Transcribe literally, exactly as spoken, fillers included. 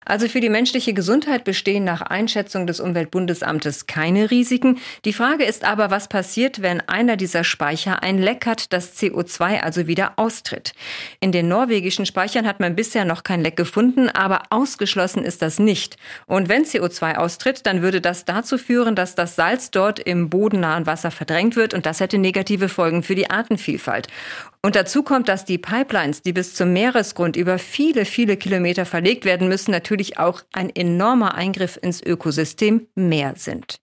Also für die menschliche Gesundheit bestehen nach Einschätzung des Umweltbundesamtes keine Risiken. Die Frage ist aber, was passiert, wenn einer dieser Speicher ein Leck hat, das C O zwei also wieder austritt. In den norwegischen Speichern hat man bisher noch kein Leck gefunden, aber ausgeschlossen ist das nicht. Und wenn C O zwei austritt, dann würde das dazu führen, dass das Salz dort im bodennahen Wasser verdrängt wird und das hätte negative Folgen für die Artenvielfalt. Und dazu kommt, dass die Pipelines, die bis zum Meeresgrund über viele, viele Kilometer verlegt werden müssen, natürlich auch ein enormer Eingriff ins Ökosystem Meer sind.